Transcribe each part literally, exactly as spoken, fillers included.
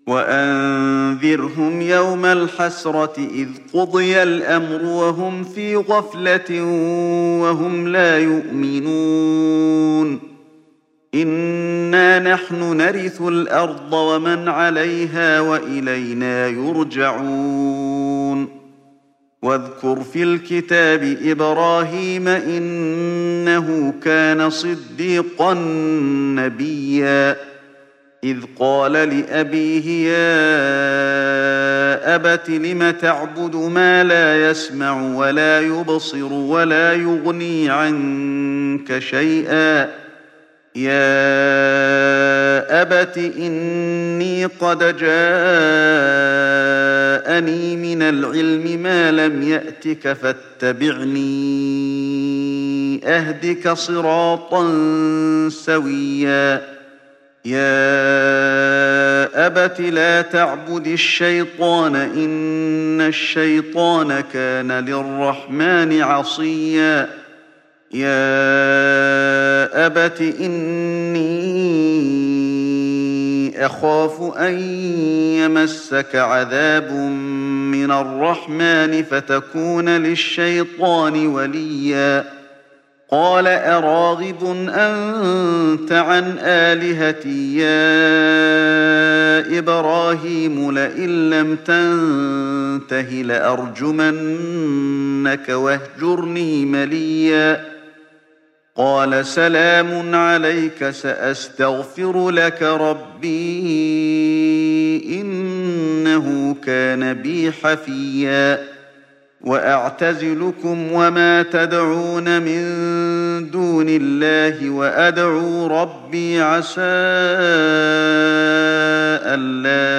وأنذرهم يوم الحسرة إذ قضي الأمر وهم في غفلة وهم لا يؤمنون إنا نحن نرث الأرض ومن عليها وإلينا يرجعون واذكر في الكتاب إبراهيم إنه كان صديقا نبيا إذ قال لأبيه يا أبت لم تعبد ما لا يسمع ولا يبصر ولا يغني عنك شيئا يا أبت إني قد جاءني من العلم ما لم يأتك فاتبعني أهدك صراطا سويا يا أبت لا تعبد الشيطان إن الشيطان كان للرحمن عصيا يا أبت إني أخاف أن يمسك عذاب من الرحمن فتكون للشيطان وليا قال أراغب أنت عن آلهتي يا إبراهيم لئن لم تنته لأرجمنك واهجرني مليا قال سلام عليك سأستغفر لك ربي إنه كان بي حفيا وأعتزلكم وما تدعون من دون الله وأدعو ربي عسى ألا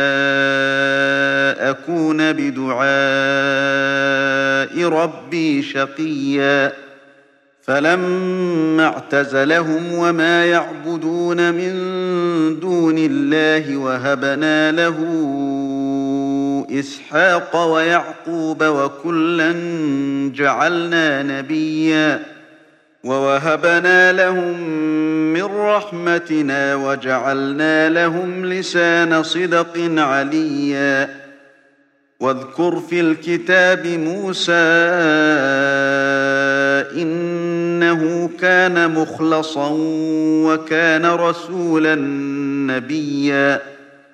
أكون بدعاء ربي شقيا فلما اعتزلهم وما يعبدون من دون الله وهبنا له إسحاق ويعقوب وكلا جعلنا نبيا ووهبنا لهم من رحمتنا وجعلنا لهم لسان صدق عليا واذكر في الكتاب موسى إنه كان مخلصا وكان رسولا نبيا